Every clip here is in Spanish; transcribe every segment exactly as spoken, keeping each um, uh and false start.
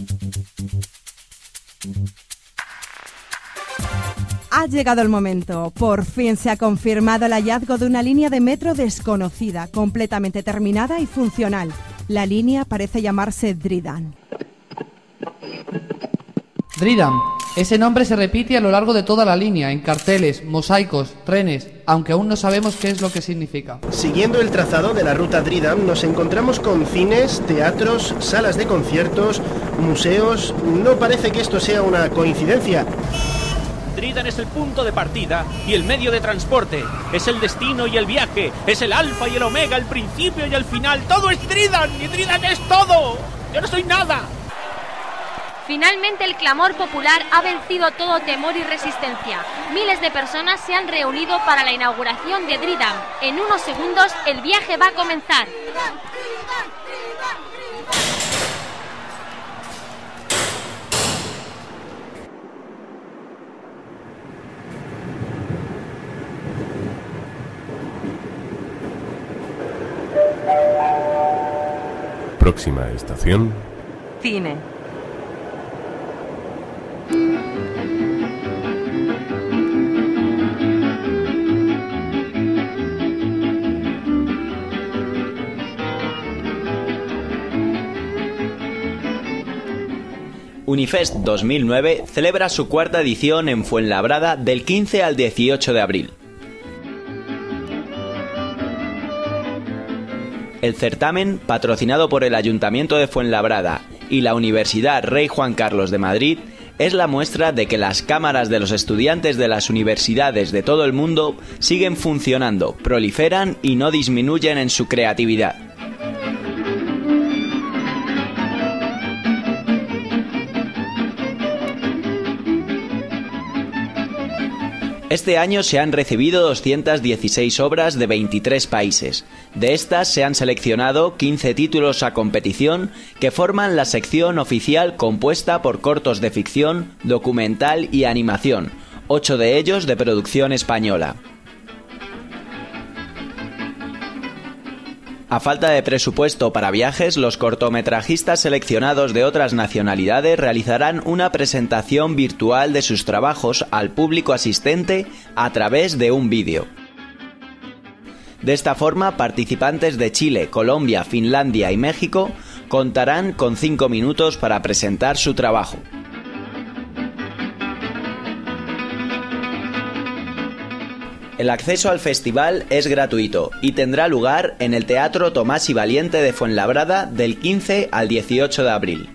Ha llegado el momento. Por fin se ha confirmado el hallazgo de una línea de metro desconocida, completamente terminada y funcional. La línea parece llamarse Dridan. Dridan. Ese nombre se repite a lo largo de toda la línea, en carteles, mosaicos, trenes, aunque aún no sabemos qué es lo que significa. Siguiendo el trazado de la ruta Dridan, nos encontramos con cines, teatros, salas de conciertos, museos. No parece que esto sea una coincidencia. Dridan es el punto de partida y el medio de transporte. Es el destino y el viaje. Es el alfa y el omega, el principio y el final. Todo es Dridan y Dridan es todo. Yo no soy nada. Finalmente el clamor popular ha vencido todo temor y resistencia. Miles de personas se han reunido para la inauguración de Dridan. En unos segundos el viaje va a comenzar. Próxima estación. Cine. Unifest dos mil nueve celebra su cuarta edición en Fuenlabrada del quince al dieciocho de abril. El certamen, patrocinado por el Ayuntamiento de Fuenlabrada y la Universidad Rey Juan Carlos de Madrid, es la muestra de que las cámaras de los estudiantes de las universidades de todo el mundo siguen funcionando, proliferan y no disminuyen en su creatividad. Este año se han recibido doscientas dieciséis obras de veintitrés países. De estas se han seleccionado quince títulos a competición que forman la sección oficial compuesta por cortos de ficción, documental y animación, ocho de ellos de producción española. A falta de presupuesto para viajes, los cortometrajistas seleccionados de otras nacionalidades realizarán una presentación virtual de sus trabajos al público asistente a través de un vídeo. De esta forma, participantes de Chile, Colombia, Finlandia y México contarán con cinco minutos para presentar su trabajo. El acceso al festival es gratuito y tendrá lugar en el Teatro Tomás y Valiente de Fuenlabrada del quince al dieciocho de abril.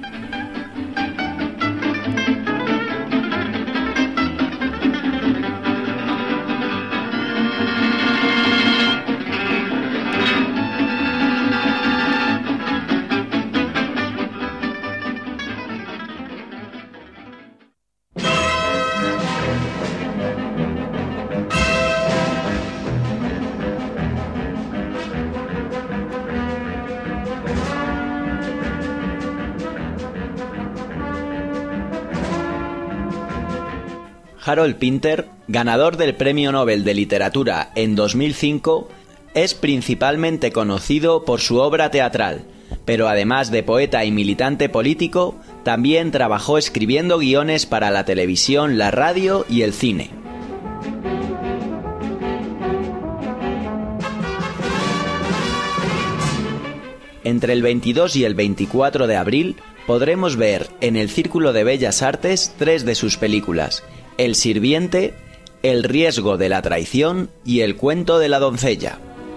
Harold Pinter, ganador del Premio Nobel de Literatura en dos mil cinco, es principalmente conocido por su obra teatral, pero además de poeta y militante político, también trabajó escribiendo guiones para la televisión, la radio y el cine. Entre el veintidós y el veinticuatro de abril podremos ver en el Círculo de Bellas Artes tres de sus películas: El sirviente, El riesgo de la traición y El cuento de la doncella.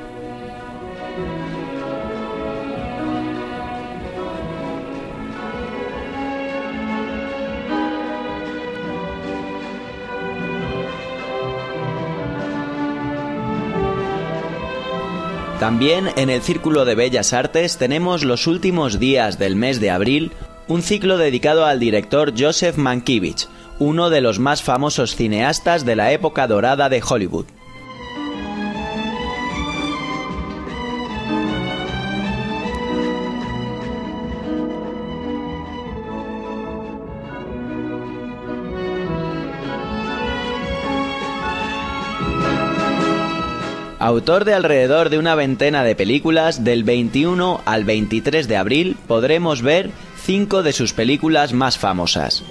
También en el Círculo de Bellas Artes tenemos los últimos días del mes de abril un ciclo dedicado al director Joseph Mankiewicz, uno de los más famosos cineastas de la época dorada de Hollywood. Autor de alrededor de una veintena de películas, del veintiuno al veintitrés de abril podremos ver cinco de sus películas más famosas: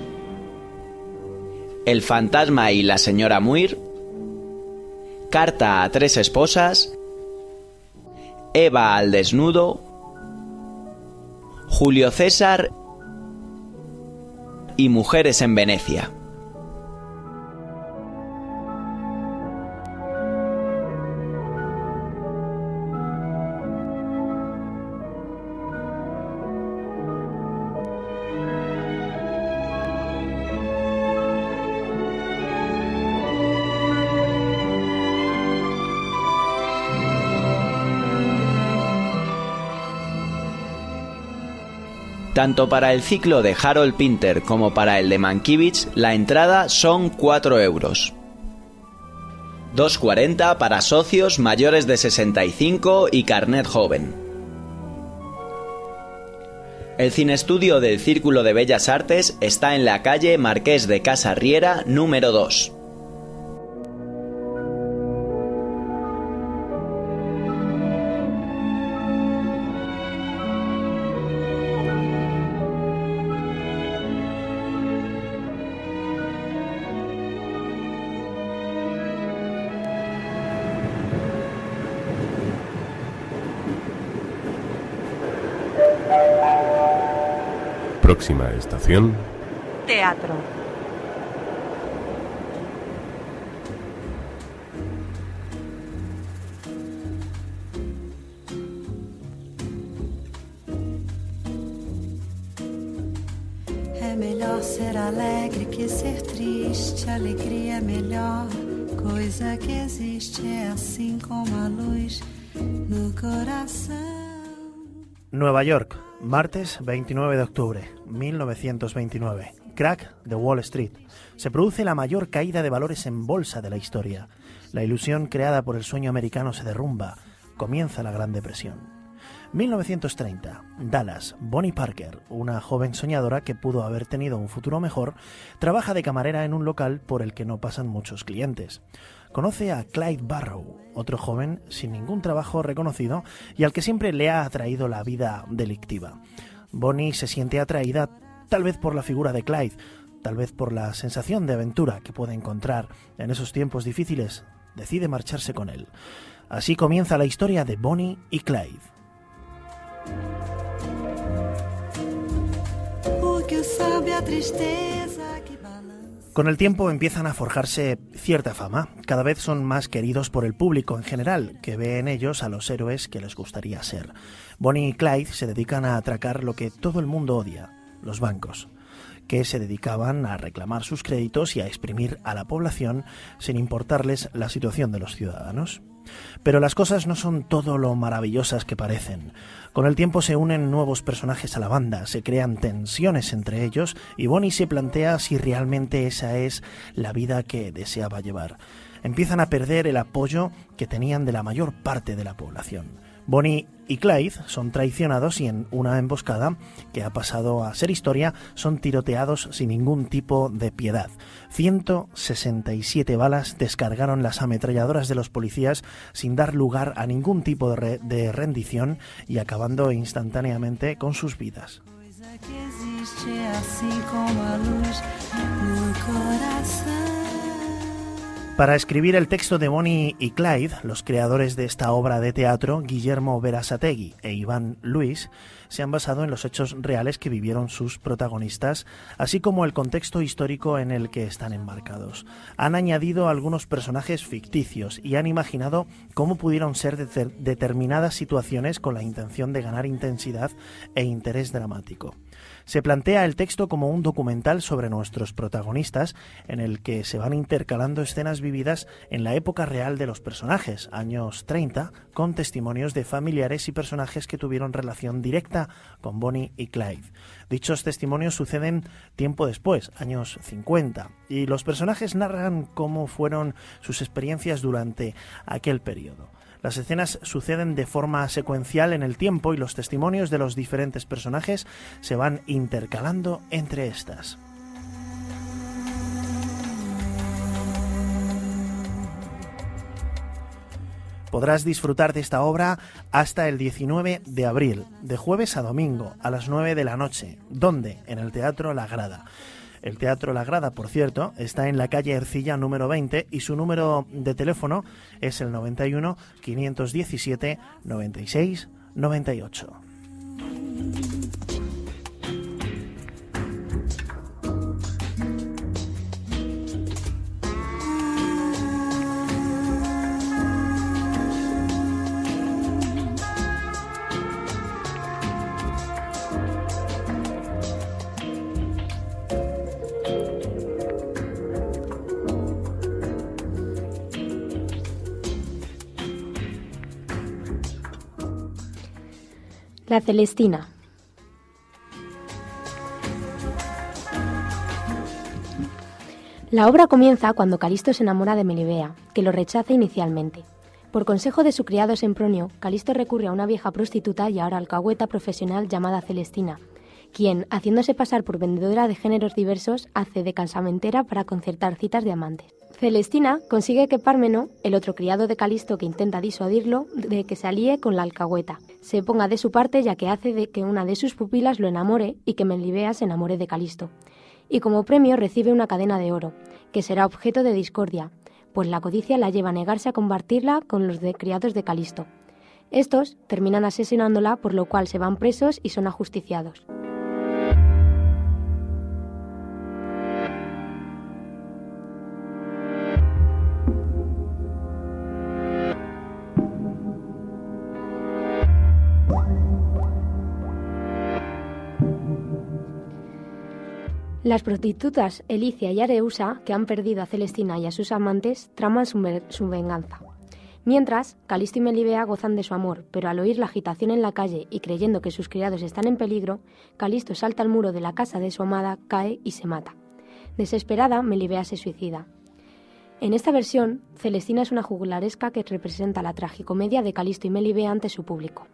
El fantasma y la señora Muir, Carta a tres esposas, Eva al desnudo, Julio César y Mujeres en Venecia. Tanto para el ciclo de Harold Pinter como para el de Mankiewicz, la entrada son cuatro euros. dos cuarenta para socios mayores de sesenta y cinco y carnet joven. El cineestudio del Círculo de Bellas Artes está en la calle Marqués de Casa Riera, número dos. Próxima estación: Teatro. É melhor ser alegre que ser triste, alegria é melhor coisa que existe, é assim como a luz no coração. Nueva York, martes veintinueve de octubre, mil novecientos veintinueve. Crack de Wall Street. Se produce la mayor caída de valores en bolsa de la historia. La ilusión creada por el sueño americano se derrumba. Comienza la Gran Depresión. mil novecientos treinta. Dallas. Bonnie Parker, una joven soñadora que pudo haber tenido un futuro mejor, trabaja de camarera en un local por el que no pasan muchos clientes. Conoce a Clyde Barrow, otro joven sin ningún trabajo reconocido y al que siempre le ha atraído la vida delictiva. Bonnie se siente atraída tal vez por la figura de Clyde, tal vez por la sensación de aventura que puede encontrar en esos tiempos difíciles. Decide marcharse con él. Así comienza la historia de Bonnie y Clyde. Con el tiempo empiezan a forjarse cierta fama. Cada vez son más queridos por el público en general, que ve en ellos a los héroes que les gustaría ser. Bonnie y Clyde se dedican a atracar lo que todo el mundo odia, los bancos, que se dedicaban a reclamar sus créditos y a exprimir a la población sin importarles la situación de los ciudadanos. Pero las cosas no son todo lo maravillosas que parecen. Con el tiempo se unen nuevos personajes a la banda, se crean tensiones entre ellos y Bonnie se plantea si realmente esa es la vida que deseaba llevar. Empiezan a perder el apoyo que tenían de la mayor parte de la población. Bonnie y Clyde son traicionados y en una emboscada que ha pasado a ser historia son tiroteados sin ningún tipo de piedad. ciento sesenta y siete balas descargaron las ametralladoras de los policías sin dar lugar a ningún tipo de, re- de rendición y acabando instantáneamente con sus vidas. Para escribir el texto de Bonnie y Clyde, los creadores de esta obra de teatro, Guillermo Berasategui e Iván Luis, se han basado en los hechos reales que vivieron sus protagonistas, así como el contexto histórico en el que están enmarcados. Han añadido algunos personajes ficticios y han imaginado cómo pudieron ser de- determinadas situaciones con la intención de ganar intensidad e interés dramático. Se plantea el texto como un documental sobre nuestros protagonistas, en el que se van intercalando escenas vividas en la época real de los personajes, años treinta, con testimonios de familiares y personajes que tuvieron relación directa con Bonnie y Clyde. Dichos testimonios suceden tiempo después, años cincuenta, y los personajes narran cómo fueron sus experiencias durante aquel periodo. Las escenas suceden de forma secuencial en el tiempo y los testimonios de los diferentes personajes se van intercalando entre estas. Podrás disfrutar de esta obra hasta el diecinueve de abril, de jueves a domingo, a las nueve de la noche. ¿Dónde? En el Teatro La Grada. El Teatro La Grada, por cierto, está en la calle Ercilla número veinte y su número de teléfono es el noventa y uno, quinientos diecisiete, noventa y seis, noventa y ocho. La Celestina. La obra comienza cuando Calisto se enamora de Melibea, que lo rechaza inicialmente. Por consejo de su criado Sempronio, Calisto recurre a una vieja prostituta y ahora alcahueta profesional llamada Celestina, quien, haciéndose pasar por vendedora de géneros diversos, hace de casamentera para concertar citas de amantes. Celestina consigue que Pármeno, el otro criado de Calisto que intenta disuadirlo, de que se alíe con la alcahueta, se ponga de su parte ya que hace de que una de sus pupilas lo enamore y que Melibea se enamore de Calisto. Y como premio recibe una cadena de oro, que será objeto de discordia, pues la codicia la lleva a negarse a compartirla con los de criados de Calisto. Estos terminan asesinándola, por lo cual se van presos y son ajusticiados. Las prostitutas Elicia y Areusa, que han perdido a Celestina y a sus amantes, traman su, su venganza. Mientras, Calisto y Melibea gozan de su amor, pero al oír la agitación en la calle y creyendo que sus criados están en peligro, Calisto salta al muro de la casa de su amada, cae y se mata. Desesperada, Melibea se suicida. En esta versión, Celestina es una juglaresca que representa la tragicomedia de Calisto y Melibea ante su público.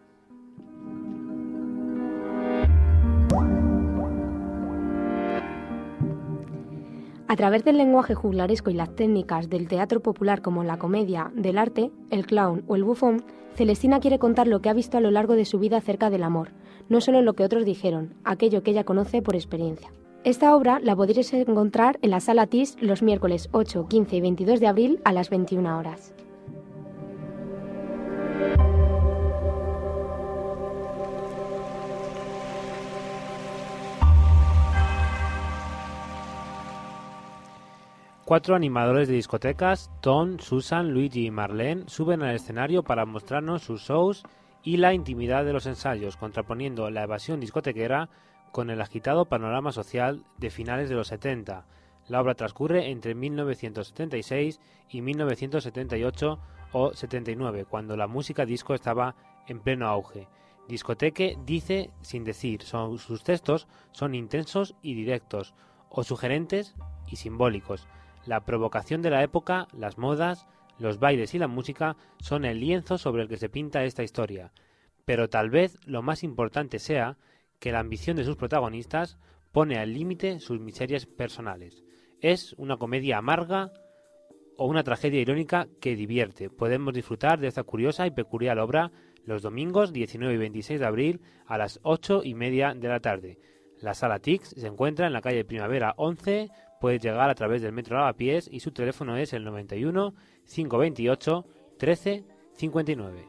A través del lenguaje juglaresco y las técnicas del teatro popular como la comedia, del arte, el clown o el bufón, Celestina quiere contar lo que ha visto a lo largo de su vida acerca del amor, no solo lo que otros dijeron, aquello que ella conoce por experiencia. Esta obra la podréis encontrar en la Sala Tis los miércoles ocho, quince y veintidós de abril a las veintiuna horas. Cuatro animadores de discotecas, Tom, Susan, Luigi y Marlene, suben al escenario para mostrarnos sus shows y la intimidad de los ensayos, contraponiendo la evasión discotequera con el agitado panorama social de finales de los setenta. La obra transcurre entre mil novecientos setenta y seis y mil novecientos setenta y ocho o setenta y nueve, cuando la música disco estaba en pleno auge. Discoteque dice sin decir, son, sus textos son intensos y directos, o sugerentes y simbólicos. La provocación de la época, las modas, los bailes y la música son el lienzo sobre el que se pinta esta historia. Pero tal vez lo más importante sea que la ambición de sus protagonistas pone al límite sus miserias personales. Es una comedia amarga o una tragedia irónica que divierte. Podemos disfrutar de esta curiosa y peculiar obra los domingos diecinueve y veintiséis de abril a las ocho y media de la tarde. La Sala Tix se encuentra en la calle Primavera once. Puedes llegar a través del metro Lavapiés y su teléfono es el noventa y uno, cinco veintiocho, trece cincuenta y nueve.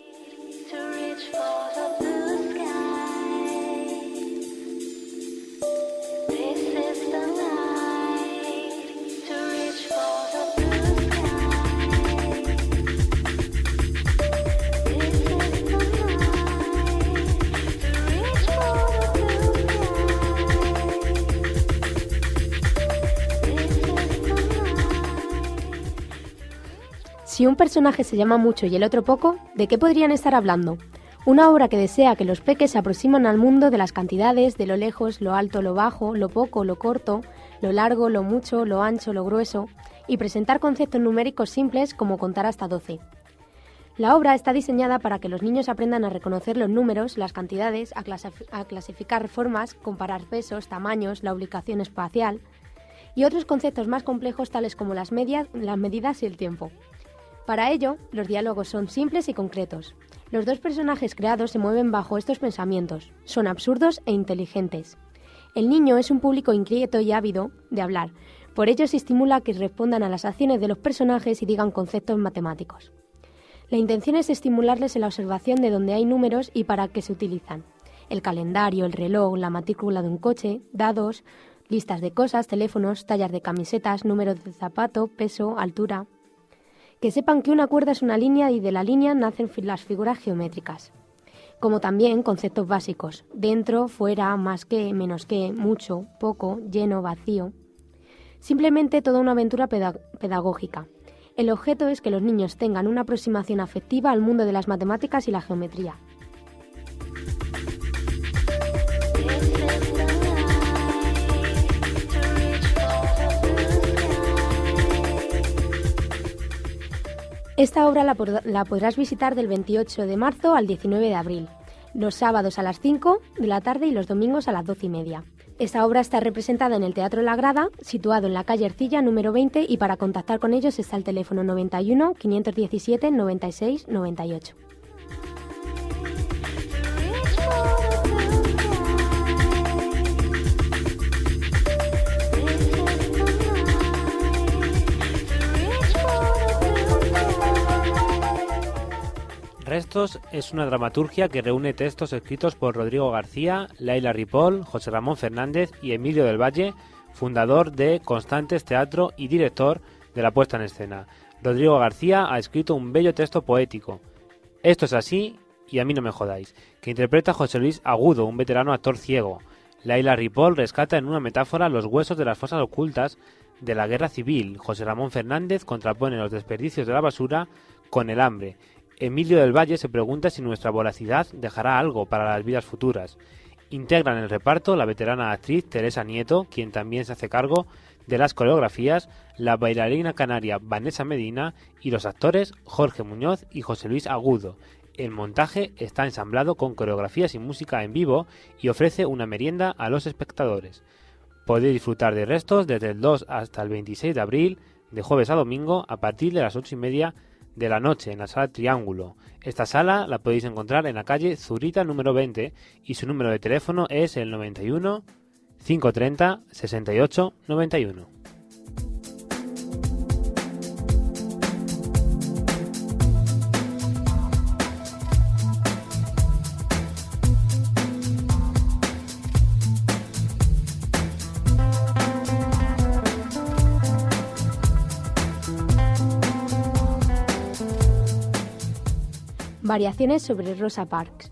Si un personaje se llama mucho y el otro poco, ¿de qué podrían estar hablando? Una obra que desea que los peques se aproximen al mundo de las cantidades, de lo lejos, lo alto, lo bajo, lo poco, lo corto, lo largo, lo mucho, lo ancho, lo grueso, y presentar conceptos numéricos simples como contar hasta doce. La obra está diseñada para que los niños aprendan a reconocer los números, las cantidades, a, clasif- a clasificar formas, comparar pesos, tamaños, la ubicación espacial y otros conceptos más complejos tales como las medias, las medidas y el tiempo. Para ello, los diálogos son simples y concretos. Los dos personajes creados se mueven bajo estos pensamientos. Son absurdos e inteligentes. El niño es un público inquieto y ávido de hablar. Por ello se estimula que respondan a las acciones de los personajes y digan conceptos matemáticos. La intención es estimularles en la observación de dónde hay números y para qué se utilizan. El calendario, el reloj, la matrícula de un coche, dados, listas de cosas, teléfonos, tallas de camisetas, números de zapato, peso, altura. Que sepan que una cuerda es una línea y de la línea nacen las figuras geométricas. Como también conceptos básicos: dentro, fuera, más que, menos que, mucho, poco, lleno, vacío. Simplemente toda una aventura pedag- pedagógica. El objeto es que los niños tengan una aproximación afectiva al mundo de las matemáticas y la geometría. Esta obra la, pod- la podrás visitar del veintiocho de marzo al diecinueve de abril, los sábados a las cinco de la tarde y los domingos a las doce y media. Esta obra está representada en el Teatro La Grada, situado en la calle Ercilla número veinte, y para contactar con ellos está el teléfono noventa y uno, quinientos diecisiete, noventa y seis, noventa y ocho. Restos es una dramaturgia que reúne textos escritos por Rodrigo García, Laila Ripoll, José Ramón Fernández y Emilio del Valle, fundador de Constantes Teatro y director de la puesta en escena. Rodrigo García ha escrito un bello texto poético, Esto es así y a mí no me jodáis, que interpreta José Luis Agudo, un veterano actor ciego. Laila Ripoll rescata en una metáfora los huesos de las fosas ocultas de la guerra civil. José Ramón Fernández contrapone los desperdicios de la basura con el hambre. Emilio del Valle se pregunta si nuestra voracidad dejará algo para las vidas futuras. Integran el reparto la veterana actriz Teresa Nieto, quien también se hace cargo de las coreografías, la bailarina canaria Vanessa Medina y los actores Jorge Muñoz y José Luis Agudo. El montaje está ensamblado con coreografías y música en vivo y ofrece una merienda a los espectadores. Podéis disfrutar de Restos desde el dos hasta el veintiséis de abril, de jueves a domingo, a partir de las ocho y media de la noche en la sala Triángulo. Esta sala la podéis encontrar en la calle Zurita número veinte y su número de teléfono es el noventa y uno, quinientos treinta, sesenta y ocho, noventa y uno. Variaciones sobre Rosa Parks.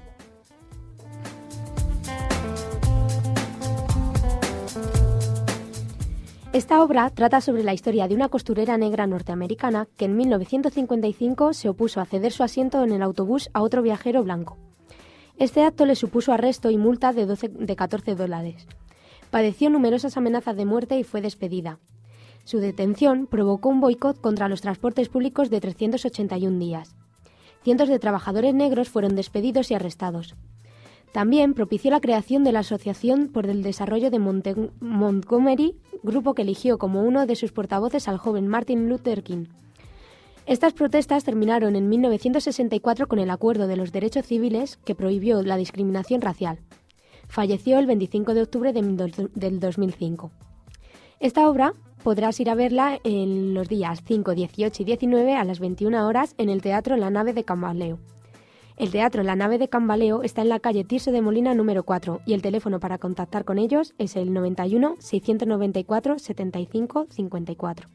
Esta obra trata sobre la historia de una costurera negra norteamericana que en mil novecientos cincuenta y cinco se opuso a ceder su asiento en el autobús a otro viajero blanco. Este acto le supuso arresto y multa de, doce, de catorce dólares. Padeció numerosas amenazas de muerte y fue despedida. Su detención provocó un boicot contra los transportes públicos de trescientos ochenta y un días. Cientos de trabajadores negros fueron despedidos y arrestados. También propició la creación de la Asociación por el Desarrollo de Monte- Montgomery, grupo que eligió como uno de sus portavoces al joven Martin Luther King. Estas protestas terminaron en mil novecientos sesenta y cuatro con el Acuerdo de los Derechos Civiles que prohibió la discriminación racial. Falleció el veinticinco de octubre de, del dos mil cinco. Esta obra podrás ir a verla en los días cinco, dieciocho y diecinueve a las veintiuna horas en el Teatro La Nave de Cambaleo. El Teatro La Nave de Cambaleo está en la calle Tirso de Molina número cuatro y el teléfono para contactar con ellos es el noventa y uno, seiscientos noventa y cuatro, setenta y cinco, cincuenta y cuatro.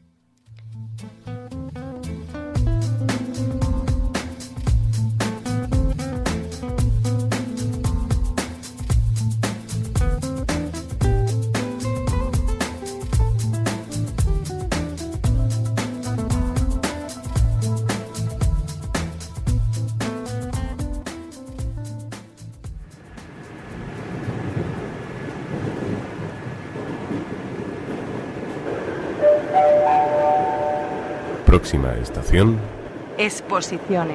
Próxima estación. Exposiciones.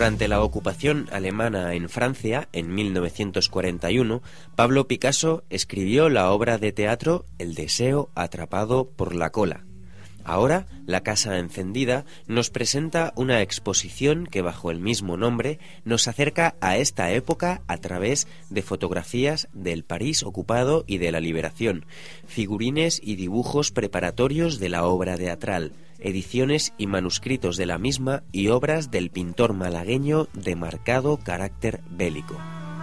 Durante la ocupación alemana en Francia, en mil novecientos cuarenta y uno, Pablo Picasso escribió la obra de teatro El deseo atrapado por la cola. Ahora, La Casa Encendida nos presenta una exposición que bajo el mismo nombre nos acerca a esta época a través de fotografías del París ocupado y de la liberación, figurines y dibujos preparatorios de la obra teatral, ediciones y manuscritos de la misma y obras del pintor malagueño de marcado carácter bélico.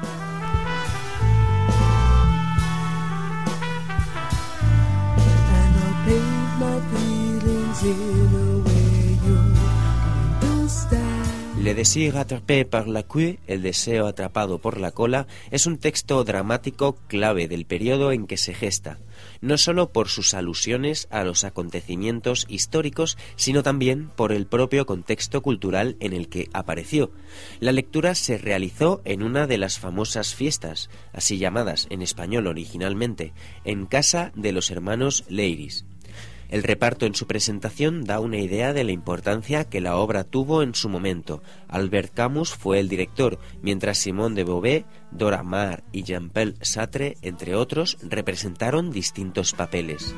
Le désir attrapé par la queue, el deseo atrapado por la cola, es un texto dramático clave del periodo en que se gesta, no solo por sus alusiones a los acontecimientos históricos, sino también por el propio contexto cultural en el que apareció. La lectura se realizó en una de las famosas fiestas, así llamadas en español originalmente, en casa de los hermanos Leiris. El reparto en su presentación da una idea de la importancia que la obra tuvo en su momento. Albert Camus fue el director, mientras Simone de Beauvoir, Dora Maar y Jean-Paul Sartre, entre otros, representaron distintos papeles.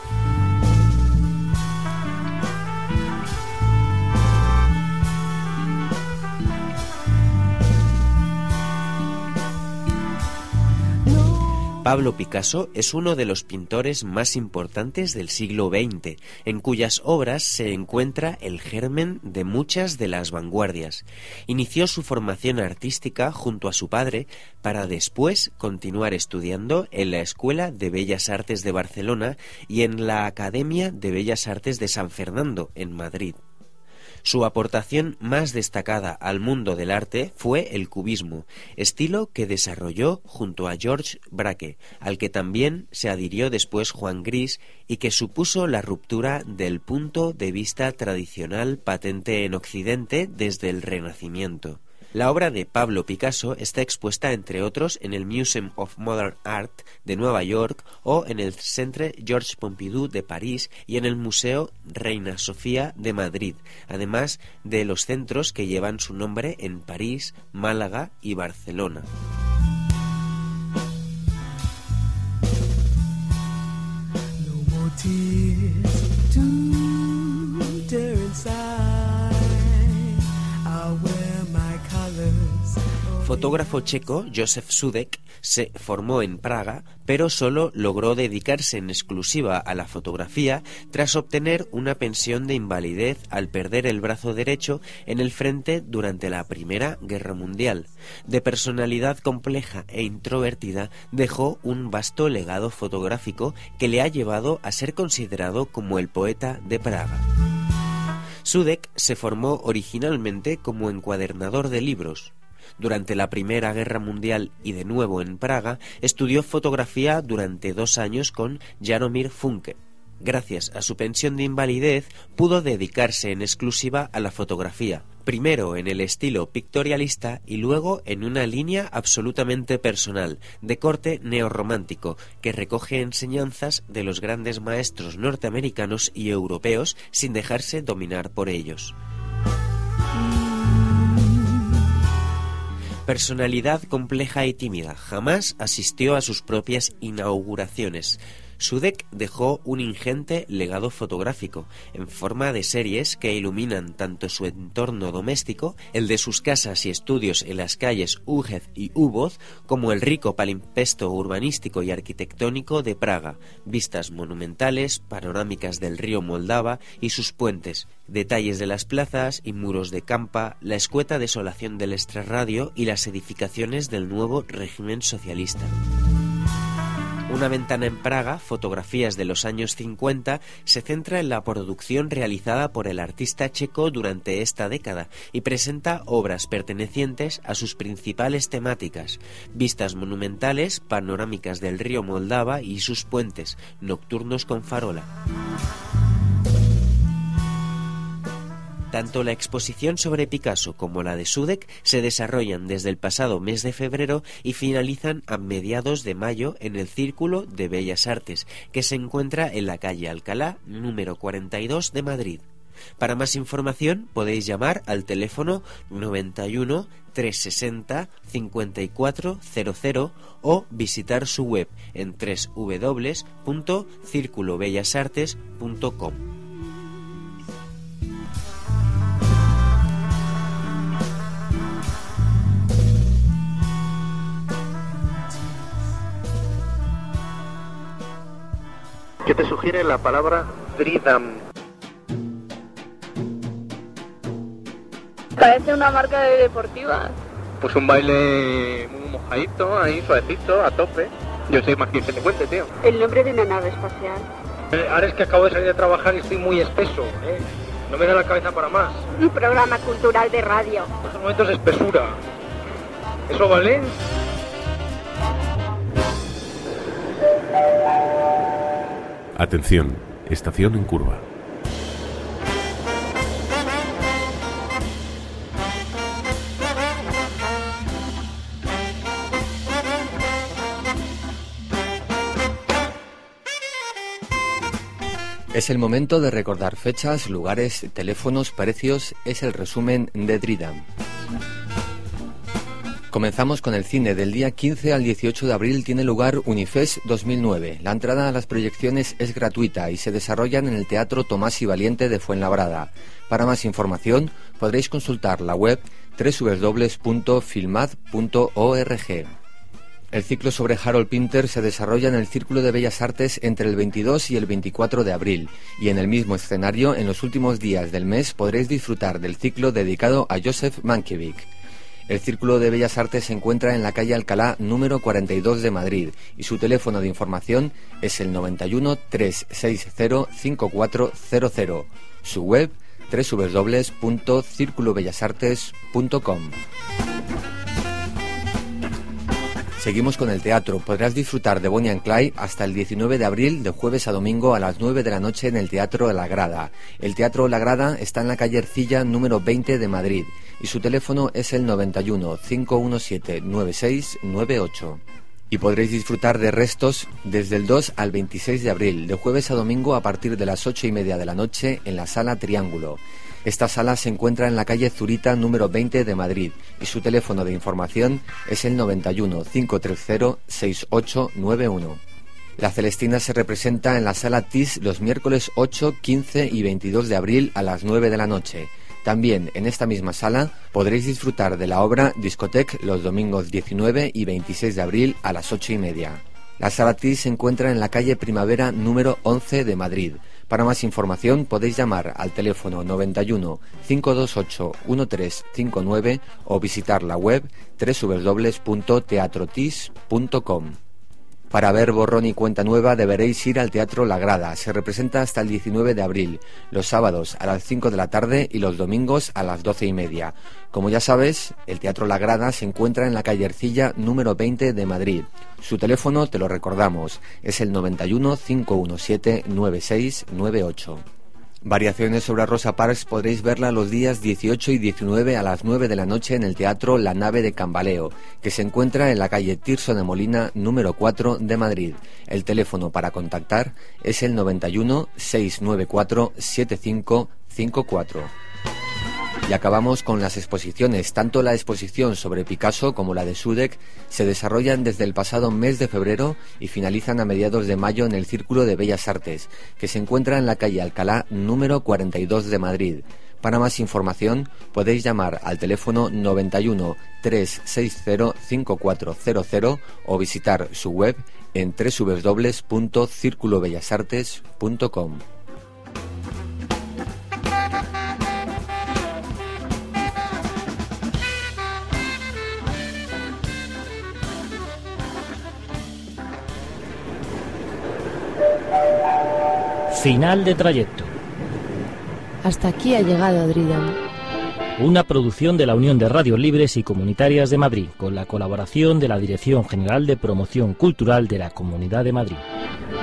Pablo Picasso es uno de los pintores más importantes del siglo veinte, en cuyas obras se encuentra el germen de muchas de las vanguardias. Inició su formación artística junto a su padre para después continuar estudiando en la Escuela de Bellas Artes de Barcelona y en la Academia de Bellas Artes de San Fernando, en Madrid. Su aportación más destacada al mundo del arte fue el cubismo, estilo que desarrolló junto a Georges Braque, al que también se adhirió después Juan Gris y que supuso la ruptura del punto de vista tradicional patente en Occidente desde el Renacimiento. La obra de Pablo Picasso está expuesta, entre otros, en el Museum of Modern Art de Nueva York o en el Centre Georges Pompidou de París y en el Museo Reina Sofía de Madrid, además de los centros que llevan su nombre en París, Málaga y Barcelona. No more tears to tear inside. I'll wear my fotógrafo checo Josef Sudek se formó en Praga, pero solo logró dedicarse en exclusiva a la fotografía tras obtener una pensión de invalidez al perder el brazo derecho en el frente durante la Primera Guerra Mundial. De personalidad compleja e introvertida, dejó un vasto legado fotográfico que le ha llevado a ser considerado como el poeta de Praga. Sudek se formó originalmente como encuadernador de libros. Durante la Primera Guerra Mundial y de nuevo en Praga, estudió fotografía durante dos años con Jaromír Funke. Gracias a su pensión de invalidez, pudo dedicarse en exclusiva a la fotografía, primero en el estilo pictorialista y luego en una línea absolutamente personal, de corte neorromántico, que recoge enseñanzas de los grandes maestros norteamericanos y europeos sin dejarse dominar por ellos. Personalidad compleja y tímida, jamás asistió a sus propias inauguraciones. Sudek dejó un ingente legado fotográfico, en forma de series que iluminan tanto su entorno doméstico, el de sus casas y estudios en las calles Újez y Úboz, como el rico palimpsesto urbanístico y arquitectónico de Praga, vistas monumentales, panorámicas del río Moldava y sus puentes, detalles de las plazas y muros de campa, la escueta desolación del extrarradio y las edificaciones del nuevo régimen socialista. Una ventana en Praga, fotografías de los años cincuenta, se centra en la producción realizada por el artista checo durante esta década y presenta obras pertenecientes a sus principales temáticas: vistas monumentales, panorámicas del río Moldava y sus puentes, nocturnos con farola. Tanto la exposición sobre Picasso como la de Sudek se desarrollan desde el pasado mes de febrero y finalizan a mediados de mayo en el Círculo de Bellas Artes, que se encuentra en la calle Alcalá, número cuarenta y dos de Madrid. Para más información podéis llamar al teléfono noventa y uno, trescientos sesenta, cincuenta y cuatro cero cero o visitar su web en doble u doble u doble u punto círculo bellas artes punto com. ¿Qué te sugiere la palabra Dridam? Parece una marca de deportivas. Pues un baile muy mojadito, ahí suavecito, a tope. Yo sé más que te cuente, tío. El nombre de una nave espacial. Eh, ahora es que acabo de salir de trabajar y estoy muy espeso, ¿eh? No me da la cabeza para más. Un programa cultural de radio. En estos momentos de espesura. ¿Eso vale? Atención, estación en curva. Es el momento de recordar fechas, lugares, teléfonos, precios. Es el resumen de Dridam. Comenzamos con el cine. Del día quince al dieciocho de abril tiene lugar Unifest dos mil nueve. La entrada a las proyecciones es gratuita y se desarrollan en el Teatro Tomás y Valiente de Fuenlabrada. Para más información podréis consultar la web doble u doble u doble u punto filmad punto org. El ciclo sobre Harold Pinter se desarrolla en el Círculo de Bellas Artes entre el veintidós y el veinticuatro de abril, y en el mismo escenario, en los últimos días del mes, podréis disfrutar del ciclo dedicado a Joseph Mankiewicz. El Círculo de Bellas Artes se encuentra en la calle Alcalá número cuarenta y dos de Madrid, y su teléfono de información es el noventa y uno, trescientos sesenta, cincuenta y cuatro cero cero. Su web doble u doble u doble u punto círculo bellas artes punto com. Seguimos con el teatro. Podrás disfrutar de Bonnie and Clyde hasta el diecinueve de abril, de jueves a domingo a las nueve de la noche en el Teatro La Grada. El Teatro La Grada está en la calle Ercilla número veinte de Madrid y su teléfono es el noventa y uno, cincuenta y diecisiete, noventa y seis noventa y ocho. Y podréis disfrutar de Restos desde el dos al veintiséis de abril, de jueves a domingo a partir de las ocho y media de la noche en la Sala Triángulo. Esta sala se encuentra en la calle Zurita número veinte de Madrid y su teléfono de información es el noventa y uno, cincuenta treinta, sesenta y ocho noventa y uno. La Celestina se representa en la Sala T I S los miércoles ocho, quince y veintidós de abril a las nueve de la noche. También en esta misma sala podréis disfrutar de la obra Discotec los domingos diecinueve y veintiséis de abril a las ocho y media. La Sala T I S se encuentra en la calle Primavera número once de Madrid. Para más información podéis llamar al teléfono noventa y uno, cincuenta veintiocho, trece cincuenta y nueve o visitar la web doble u doble u doble u punto teatro tis punto com. Para ver Borrón y Cuenta Nueva deberéis ir al Teatro La Grada. Se representa hasta el diecinueve de abril, los sábados a las cinco de la tarde y los domingos a las doce y media. Como ya sabes, el Teatro La Grada se encuentra en la calle Ercilla número veinte de Madrid. Su teléfono, te lo recordamos, es el noventa y uno, cincuenta diecisiete, noventa y seis noventa y ocho. Variaciones sobre Rosa Parks podréis verla los días dieciocho y diecinueve a las nueve de la noche en el Teatro La Nave de Cambaleo, que se encuentra en la calle Tirso de Molina número cuatro de Madrid. El teléfono para contactar es el noventa y uno, seiscientos noventa y cuatro, setenta y cinco cincuenta y cuatro. Y acabamos con las exposiciones. Tanto la exposición sobre Picasso como la de Sudek se desarrollan desde el pasado mes de febrero y finalizan a mediados de mayo en el Círculo de Bellas Artes, que se encuentra en la calle Alcalá número cuarenta y dos de Madrid. Para más información podéis llamar al teléfono noventa y uno, trescientos sesenta, cincuenta y cuatro cero cero o visitar su web en doble u doble u doble u punto círculo bellas artes punto com. Final de trayecto. Hasta aquí ha llegado Dridam. Una producción de la Unión de Radios Libres y Comunitarias de Madrid, con la colaboración de la Dirección General de Promoción Cultural de la Comunidad de Madrid.